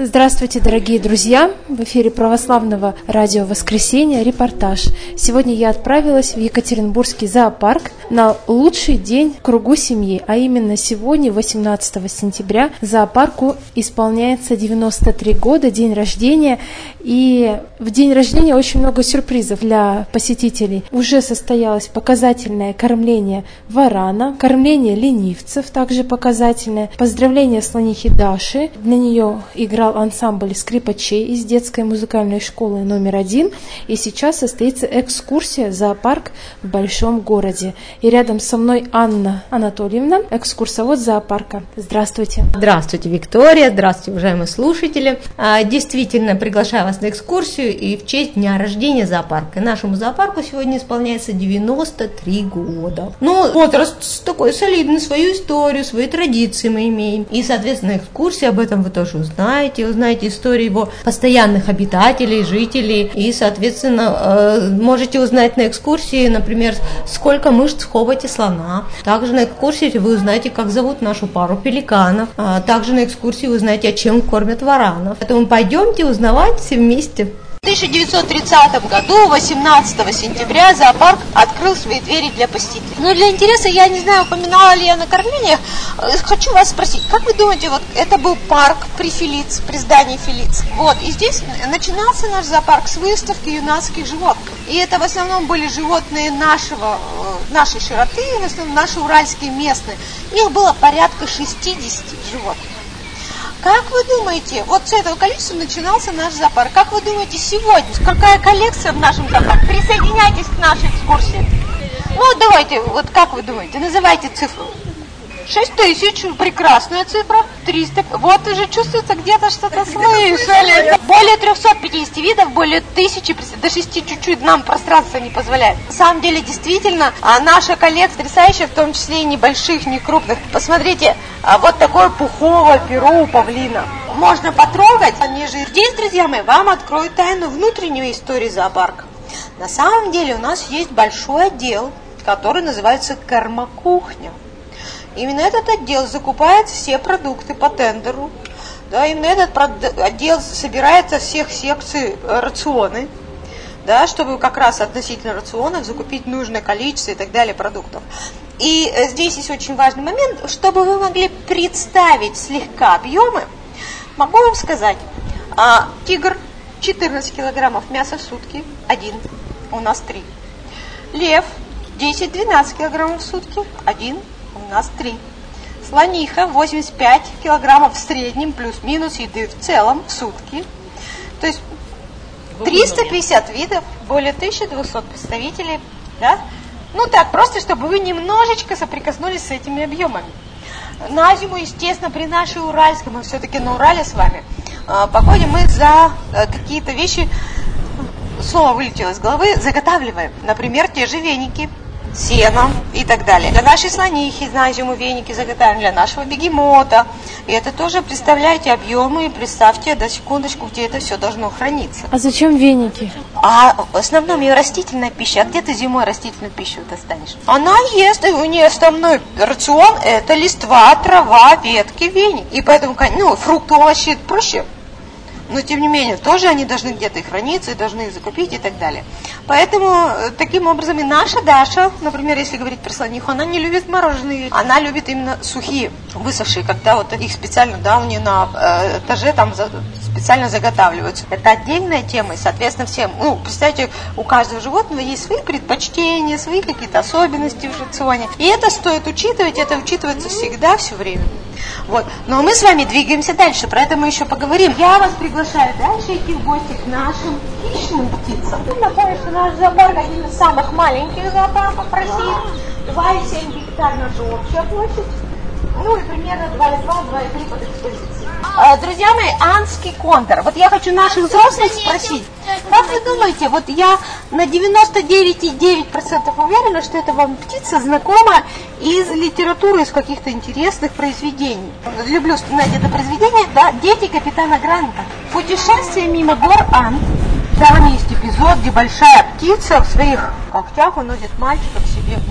Здравствуйте, дорогие друзья! В эфире православного радио «Воскресенье» репортаж. Сегодня я отправилась в Екатеринбургский зоопарк на лучший день в кругу семьи, а именно сегодня, 18 сентября, зоопарку исполняется 93 года, день рождения, и в день рождения очень много сюрпризов для посетителей. Уже состоялось показательное кормление варана, кормление ленивцев, также показательное, поздравление слонихи Даши, для нее играл ансамбль скрипачей из детской музыкальной школы номер 1, и сейчас состоится экскурсия в зоопарк в большом городе. И рядом со мной Анна Анатольевна, экскурсовод зоопарка. Здравствуйте. Здравствуйте, Виктория, здравствуйте, уважаемые слушатели. Действительно, приглашаю вас на экскурсию и в честь дня рождения зоопарка. Нашему зоопарку сегодня исполняется 93 года. Ну, возраст такой солидный, свою историю, свои традиции мы имеем. И, соответственно, экскурсия, об этом вы тоже узнаете историю его постоянных обитателей, жителей, и, соответственно, можете узнать на экскурсии, например, сколько мышц в хоботе слона. Также на экскурсии вы узнаете, как зовут нашу пару пеликанов. Также на экскурсии вы узнаете, чем кормят варанов. Поэтому пойдемте узнавать все вместе. В 1930 году, 18 сентября, зоопарк открыл свои двери для посетителей. Но для интереса, я не знаю, упоминала ли я на кормлениях, хочу вас спросить, как вы думаете, вот это был парк при Фелиц, при здании Фелиц. Вот, и здесь начинался наш зоопарк с выставки юнацких животных. И это в основном были животные нашей широты, в основном наши уральские местные. Их было порядка 60 животных. Как вы думаете, вот с этого количества начинался наш зоопарк? Как вы думаете, сегодня какая коллекция в нашем зоопарке? Присоединяйтесь к нашей экскурсии. Ну, давайте, вот как вы думаете, называйте цифру. 6000, прекрасная цифра, 300, вот уже чувствуется где-то что-то слышали. Более 350 видов, более 1000, до 6 чуть-чуть нам пространство не позволяет. На самом деле, действительно, наша коллекция потрясающая, в том числе и небольших, не крупных. Посмотрите, вот такое пуховое перо у павлина. Можно потрогать, Здесь, друзья мои, вам открою тайну внутренней истории зоопарка. На самом деле у нас есть большой отдел, который называется кормокухня. Именно этот отдел закупает все продукты по тендеру. Да, именно этот отдел собирает со всех секций рационы, да, чтобы как раз относительно рационов закупить нужное количество и так далее продуктов. И здесь есть очень важный момент, чтобы вы могли представить слегка объемы. Могу вам сказать, тигр 14 килограммов мяса в сутки, 1, у нас 3. Лев 10-12 килограммов в сутки, 1, у нас 3. Слониха 85 килограммов в среднем, плюс-минус еды в целом в сутки. То есть 350 видов, более 1200 представителей. Да? Ну так, просто чтобы вы немножечко соприкоснулись с этими объемами. На зиму, естественно, при нашей уральской, мы все-таки на Урале с вами, погоде мы за какие-то вещи, слово вылетело из головы, заготавливаем. Например, те же веники, сено и так далее. Для нашей слонихи на зиму веники заготавливаем, для нашего бегемота. И это тоже, представляете, объемы, и представьте, до секундочку, где это все должно храниться. А зачем веники? В основном ее растительная пища. А где ты зимой растительную пищу достанешь? Она ест, и у нее основной рацион – это листва, трава, ветки, веник. И поэтому, фрукты, овощи проще. Но, тем не менее, тоже они должны где-то и храниться, и должны их закупить и так далее. Поэтому, таким образом, и наша Даша, например, если говорить про слониху, она не любит мороженые, она любит именно сухие, высохшие, когда вот их специально, да, у нее на этаже там специально заготавливаются. Это отдельная тема, и, соответственно, всем, представьте, у каждого животного есть свои предпочтения, свои какие-то особенности в рационе. И это стоит учитывать, это учитывается всегда, все время. Вот. Но мы с вами двигаемся дальше, про это мы еще поговорим. Я вас приглашаю дальше идти в гости к нашим хищным птицам. Напомню, что наш зоопарк один из самых маленьких зоопарков в России. 2,7 гектар наша общая площадь. И примерно 2,2-2,3 под экспозицией. Друзья мои, анский кондор. Вот я хочу наших взрослых спросить, как вы думаете, вот я на 99,9% уверена, что эта вам птица знакома из литературы, из каких-то интересных произведений. Люблю вспоминать это произведение, да, «Дети капитана Гранта». Путешествие мимо гор Анд. Там есть эпизод, где большая птица в своих когтях уносит мальчика к себе в гнездо.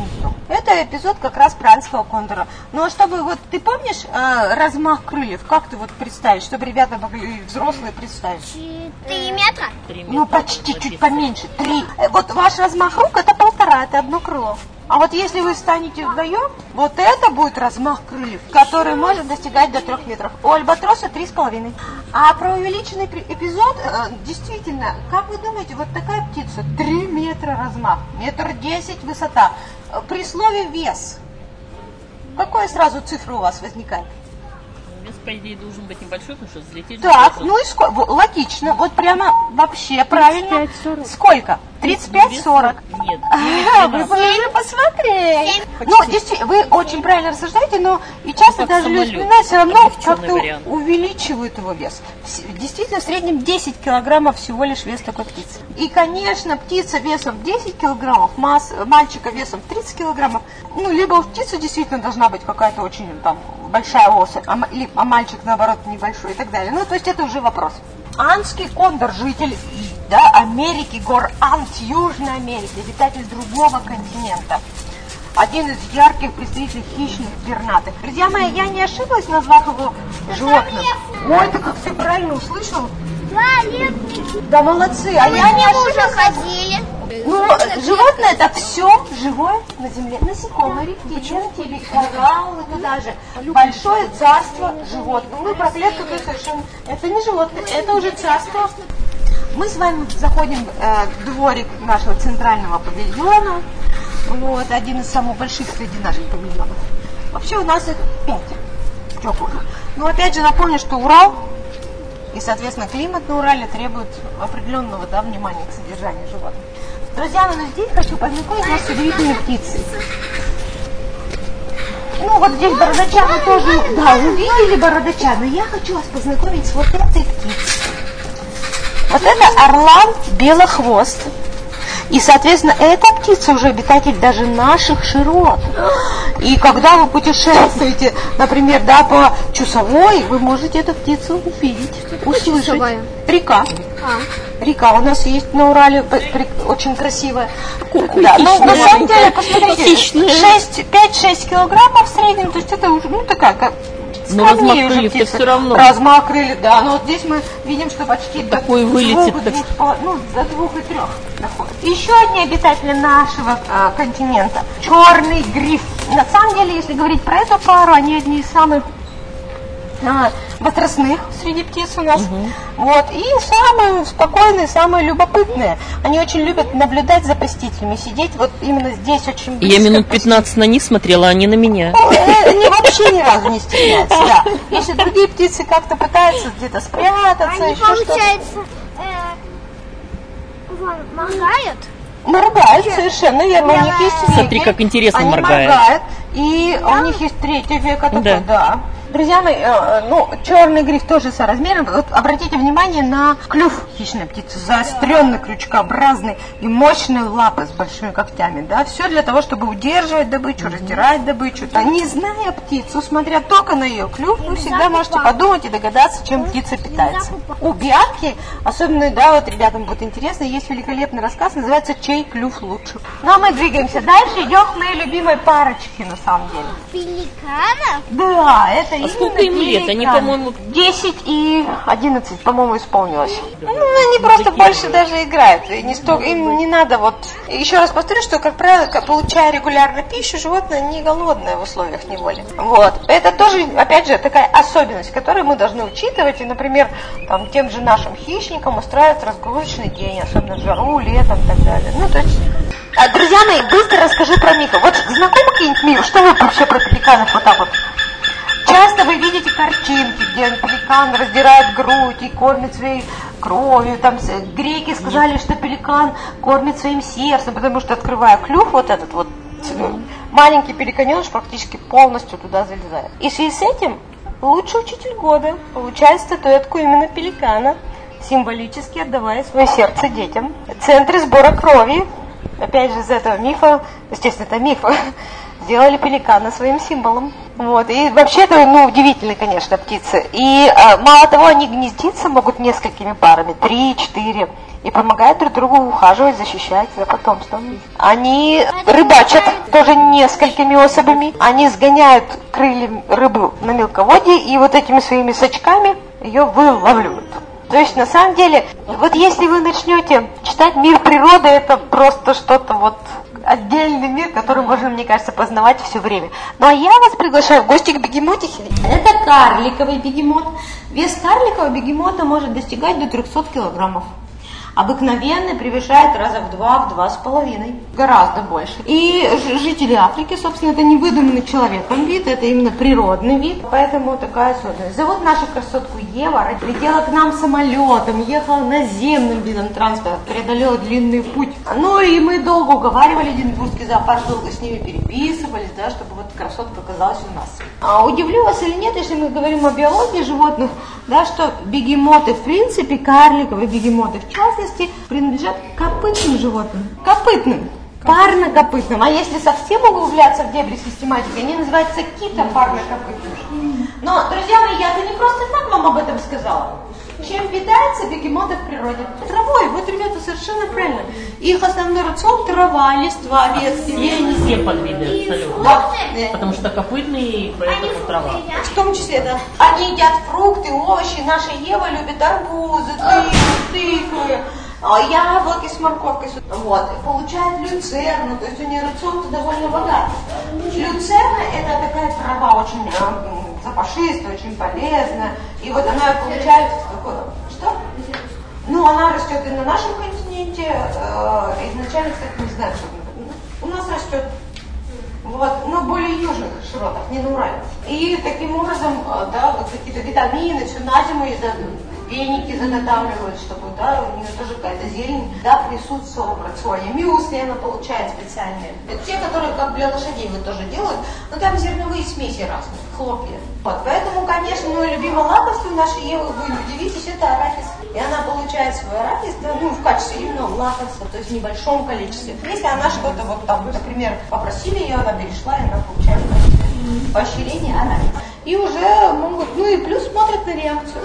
Это эпизод как раз пранского кондора. Ну а чтобы вот, ты помнишь размах крыльев? Как ты вот представишь, чтобы ребята могли взрослые представить? 3 метра? 3 метра. Ну почти, чуть поменьше, 3. Вот ваш размах рук это 1,5, это одно крыло. А вот если вы станете вдвоем, вот это будет размах крыльев, который может достигать до 3 метров. У альбатроса 3,5. А про увеличенный эпизод, действительно, как вы думаете, вот такая птица, 3 метра размах, 1,10 м высота. При слове вес, какая сразу цифра у вас возникает? Вес, по идее, должен быть небольшой, потому что взлететь... Так, ну и сколько? Логично, вот прямо вообще правильно. 35-40. Сколько? 35-40. Нет. Вы должны посмотреть. Ну, действительно, вы очень правильно рассуждаете, но и часто даже люди вспоминают, все равно как-то увеличивают его вес. Действительно, в среднем 10 килограммов всего лишь вес такой птицы. И, конечно, птица весом 10 килограммов, мальчика весом 30 килограммов, ну, либо у птицы действительно должна быть какая-то очень там большая особь, а мальчик, наоборот, небольшой и так далее. Ну, то есть это уже вопрос. Андский кондор, житель Америки, гор Анд, Южной Америки, обитатель другого континента. Один из ярких представителей хищных пернатых. Друзья мои, я не ошиблась, назвав его животным? Ой, ты как ты правильно услышал? 2 лет. Да молодцы, а я не Мы уже ошиблась. ходили. Ну, животное это все живое на земле. Насекомые, рептилии, кораллы туда же. Большое царство животных. Ну, про клетку совершенно... Это не животное, это уже царство. Мы с вами заходим в дворик нашего центрального павильона. Вот, один из самых больших среди наших павильонов. Вообще у нас их 5 теплых. Но опять же напомню, что Урал и, соответственно, климат на Урале требует определенного внимания к содержанию животных. Друзья, но здесь хочу познакомить вас с удивительной птицей. Ну, вот здесь бородача мы тоже, да, увидели бородача, но я хочу вас познакомить с вот этой птицей. Вот это орлан белохвост. И, соответственно, эта птица уже обитатель даже наших широт. И когда вы путешествуете, например, да, по Чусовой, вы можете эту птицу увидеть, услышать. Чусовая? Река. Река у нас есть на Урале, очень красивая. Да, но на самом деле, посмотрите, 5-6 килограммов в среднем, то есть это уже, ну, такая, как... Но размах крыльев-то все равно. Размах крыльев, да. Но вот здесь мы видим, что почти такой вылетит, до 2 и 3 доходит. Еще одни обитатели нашего континента. Черный гриф. На самом деле, если говорить про эту пару, они одни из самых возрастных среди птиц у нас. Вот. И самые спокойные, самые любопытные. Они очень любят наблюдать за посетителями, сидеть вот именно здесь очень близко. Я минут 15 на них смотрела, а не на меня. Они вообще ни разу не стесняются, да. Если другие птицы как-то пытаются где-то спрятаться, Они, еще что-то. получается, моргают. Моргают, совершенно верно. У них есть веки. Смотри, как интересно Они моргает. моргают. И у них есть 3-й век, такой, да. Друзья мои, черный гриф тоже соразмерен. Вот обратите внимание на клюв хищной птицы, заостренный, крючкообразный и мощные лапы с большими когтями. Да? Все для того, чтобы удерживать добычу, раздирать добычу. А не зная птицу, смотря только на ее клюв, вы всегда можете подумать и догадаться, чем птица питается. У биатки, особенно, да, вот ребятам будет интересно, есть великолепный рассказ, называется «Чей клюв лучше?». Ну а мы двигаемся дальше, идем к моей любимой парочке, на самом деле. Пеликанов? Да, это А сколько им лет? Они, по-моему... 10 и 11, по-моему, исполнилось. Ну, они просто больше даже играют. И им не надо вот... Еще раз повторю, что, как правило, получая регулярно пищу, животное не голодное в условиях неволи. Вот. Это тоже, опять же, такая особенность, которую мы должны учитывать. И, например, там, тем же нашим хищникам устраивать разгрузочный день, особенно в жару, летом и так далее. Ну, то есть... друзья мои, быстро расскажу про мифы. Вот знакомы какие-нибудь мифы? Что вы вообще про пеликанов вот так вот? Часто вы видите картинки, где пеликан раздирает грудь и кормит своей кровью. Там греки сказали, что пеликан кормит своим сердцем, потому что, открывая клюв, вот этот вот маленький пеликаненыш практически полностью туда залезает. И в связи с этим лучший учитель года получает статуэтку именно пеликана, символически отдавая свое сердце детям. Центры сбора крови, опять же, из этого мифа, естественно, это миф, сделали пеликана своим символом. Вот. И вообще это, удивительные, конечно, птицы. И мало того, они гнездиться могут несколькими парами, 3-4. И помогают друг другу ухаживать, защищать за потомством. Они рыбачат тоже несколькими особями. Они сгоняют крылья рыбы на мелководье и вот этими своими сачками ее вылавливают. То есть, на самом деле, вот если вы начнете читать мир природы, это просто что-то вот отдельный мир, который можно, мне кажется, познавать все время. Ну а я вас приглашаю в гости к бегемотихе. Это карликовый бегемот. Вес карликового бегемота может достигать до 300 килограммов. Обыкновенный превышает раза в 2-2,5, гораздо больше. И жители Африки, собственно, это не выдуманный человеком вид, это именно природный вид, поэтому такая особенность. Зовут нашу красотку Ева, летела к нам самолетом, ехала наземным видом транспорта, преодолела длинный путь. Ну и мы долго уговаривали Эдинбургский зоопарк, долго с ними переписывались, да, чтобы вот красотка оказалась у нас. А удивлю вас или нет, если мы говорим о биологии животных, да, что бегемоты, в принципе, карликовые бегемоты, в частности, принадлежат к копытным животным. Копытным. Парнокопытным. А если совсем углубляться в дебри систематики, они называются китопарнокопытными. Но, друзья мои, я-то не просто так вам об этом сказала. Чем питаются бегемоты в природе? Травой. Вот, ребята, совершенно правильно. Их основной рацион – трава, листва, ветки. И не все подвиды абсолютно. Да. Потому что копытные, поэтому трава. В том числе, да. Они едят фрукты, овощи. Наша Ева любит арбузы, тыквы, яблоки с морковкой. Вот. И получает люцерну, то есть у нее рацион-то довольно богатый. Люцерна – это такая трава очень запашистая, очень полезная. И вот она получает такое... Что? Ну, она растет и на нашем континенте. Изначально, кстати, не знаю, что у нас растет. Вот, но более южных широтах, не на Урале. И таким образом, да, вот какие-то витамины, все на зиму веники заготавливают, чтобы, да, у нее тоже какая-то зелень, да, присутствовала в рационе. Мюсли она получает специальные. Это те, которые как для лошадей вот тоже делают, но там зерновые смеси разные, хлопья. Вот, поэтому, конечно, мое любимое лакомство нашей Евы, вы удивитесь, это арахис. И она получает свой арахис, в качестве именно лакомства, то есть в небольшом количестве. Если она что-то вот там, например, попросили ее, она перешла, и она получает поощрение арахис. И уже могут, и плюс смотрят на реакцию.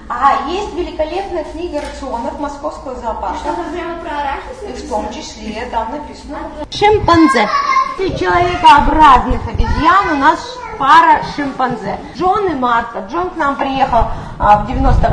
А есть великолепная книга рационов Московского зоопарка. Что-то прямо про арахис? В том числе, там написано. Шимпанзе. Из человекообразных обезьян у нас пара шимпанзе. Джон и Марта. Джон к нам приехал в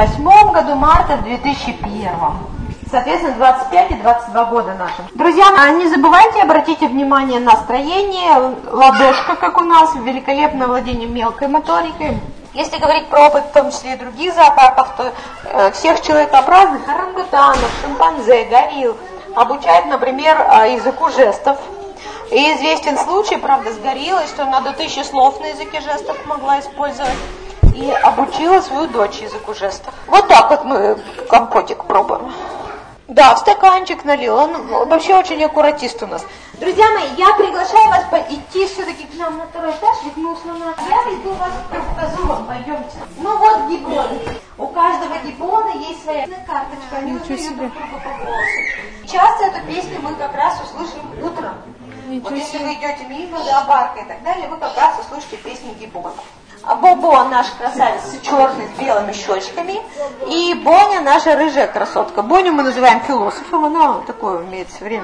98 году, Марта в 2001. Соответственно, 25 и 22 года нашим. Друзья, не забывайте, обратите внимание на строение. Ладошка, как у нас, великолепное владение мелкой моторикой. Если говорить про опыт, в том числе и других зоопарков, то всех человекообразных, орангутанов, шимпанзе, горилл обучают, например, языку жестов. И известен случай, правда, с гориллой, что она до 1000 слов на языке жестов могла использовать. И обучила свою дочь языку жестов. Вот так вот мы компотик пробуем. Да, в стаканчик налил. Он вообще очень аккуратист у нас. Друзья мои, я приглашаю вас идти все-таки к нам на второй этаж, ведь мы у слона. Я веду вас к показу, пойдемте. Ну вот гиббон. У каждого гиббона есть своя карточка. Они узнают друг друга по голосу. Часто эту песню мы как раз услышим утром. Вот если вы идете мимо зоопарка и так далее, вы как раз услышите песню гиббона. А Бобо наш красавец черный с белыми щечками. И Боня наша рыжая красотка. Боню мы называем философом. Она такое имеет все время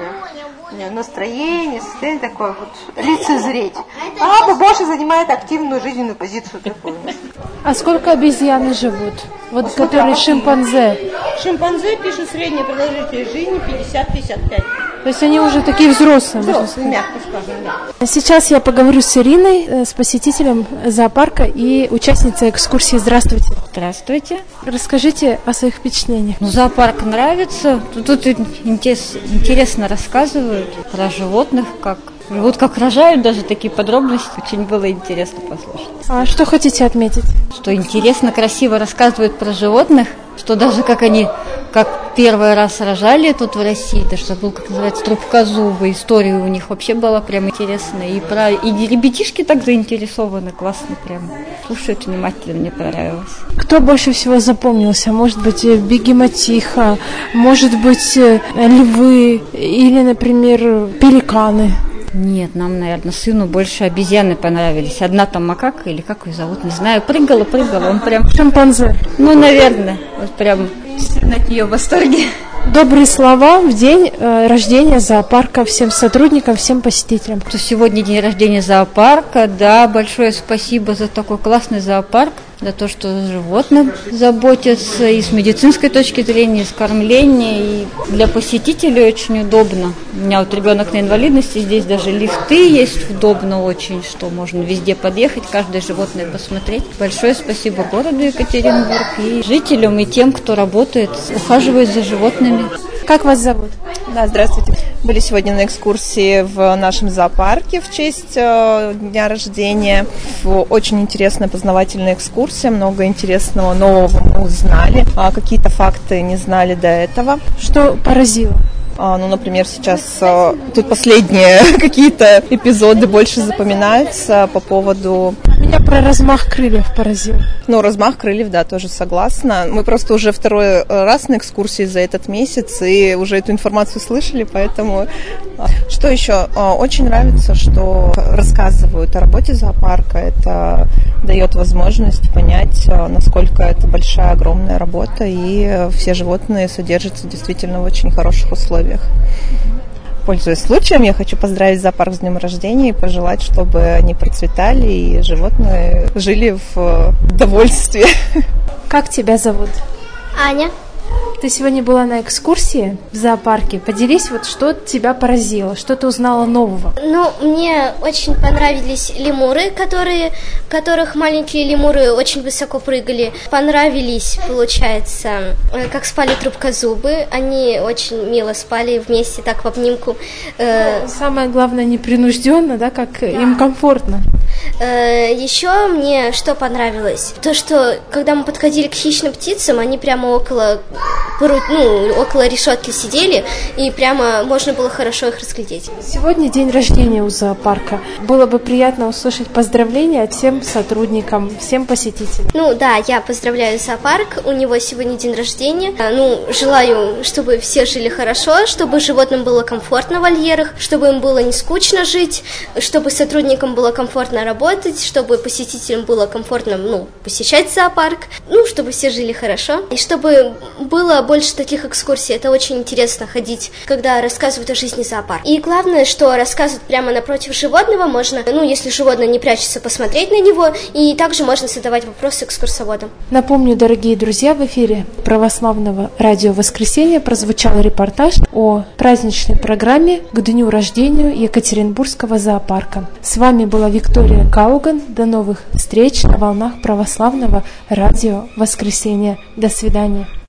настроение, состояние такое вот лицезреть. А Бобоша занимает активную жизненную позицию такую. А сколько обезьяны живут? Вот которые шимпанзе. Шимпанзе пишут средняя продолжительность жизни 50-55. То есть они уже такие взрослые, можно сказать. Мягко скажем, да. Сейчас я поговорю с Ириной, с посетителем зоопарка и участницей экскурсии. Здравствуйте. Здравствуйте. Расскажите о своих впечатлениях. Зоопарк нравится. Тут интересно рассказывают про животных, как живут, как рожают, даже такие подробности. Очень было интересно послушать. А что хотите отметить? Что интересно, красиво рассказывают про животных, что даже как они, как первый раз рожали тут в России, да что был, как называется, трубкозубы, история у них вообще была прям интересная. И ребятишки так заинтересованы, классно прям. Слушают внимательно, мне понравилось. Кто больше всего запомнился? Может быть, бегемотиха, может быть, львы или, например, пеликаны? Нет, нам, наверное, сыну больше обезьяны понравились. Одна там макака или как ее зовут, не знаю, прыгала, он прям... Шимпанзе. Ну, наверное, вот прям сильно от нее в восторге. Добрые слова в день рождения зоопарка всем сотрудникам, всем посетителям. Что сегодня день рождения зоопарка, да, большое спасибо за такой классный зоопарк, за то, что животным заботятся и с медицинской точки зрения, и с кормления, и для посетителей очень удобно. У меня вот ребенок на инвалидности, здесь даже лифты есть, удобно очень, что можно везде подъехать, каждое животное посмотреть. Большое спасибо городу Екатеринбург и жителям, и тем, кто работает, ухаживает за животными. Как вас зовут? Да, здравствуйте. Были сегодня на экскурсии в нашем зоопарке в честь дня рождения. Очень интересная познавательная экскурсия, много интересного нового мы узнали. Какие-то факты не знали до этого. Что поразило? Например, сейчас тут последние какие-то эпизоды больше запоминаются по поводу... Меня про размах крыльев поразило. Размах крыльев, да, тоже согласна. Мы просто уже второй раз на экскурсии за этот месяц и уже эту информацию слышали, поэтому... Что еще? Очень нравится, что рассказывают о работе зоопарка. Это дает возможность понять, насколько это большая, огромная работа, и все животные содержатся действительно в очень хороших условиях. Пользуясь случаем, я хочу поздравить зоопарк с днем рождения и пожелать, чтобы они процветали и животные жили в довольстве. Как тебя зовут? Аня. Ты сегодня была на экскурсии в зоопарке. Поделись, что тебя поразило, что ты узнала нового? Мне очень понравились лемуры, которых маленькие лемуры очень высоко прыгали. Понравились, получается, как спали трубкозубы. Они очень мило спали вместе, так в обнимку. Самое главное, непринужденно, да, как им комфортно. Еще мне что понравилось? То, что когда мы подходили к хищным птицам, они прямо около решетки сидели, и прямо можно было хорошо их разглядеть. Сегодня день рождения у зоопарка. Было бы приятно услышать поздравления всем сотрудникам, всем посетителям. Я поздравляю зоопарк, у него сегодня день рождения. Желаю, чтобы все жили хорошо, чтобы животным было комфортно в вольерах, чтобы им было не скучно жить, чтобы сотрудникам было комфортно работать, чтобы посетителям было комфортно, посещать зоопарк, чтобы все жили хорошо, и чтобы было больше таких экскурсий. Это очень интересно ходить, когда рассказывают о жизни зоопарка. И главное, что рассказывают прямо напротив животного, можно, если животное не прячется, посмотреть на него, и также можно задавать вопросы экскурсоводам. Напомню, дорогие друзья, в эфире православного радио «Воскресенье» прозвучал репортаж о праздничной программе к дню рождения Екатеринбургского зоопарка. С вами была Виктория Кауган. До новых встреч на волнах православного радио «Воскресенье». До свидания.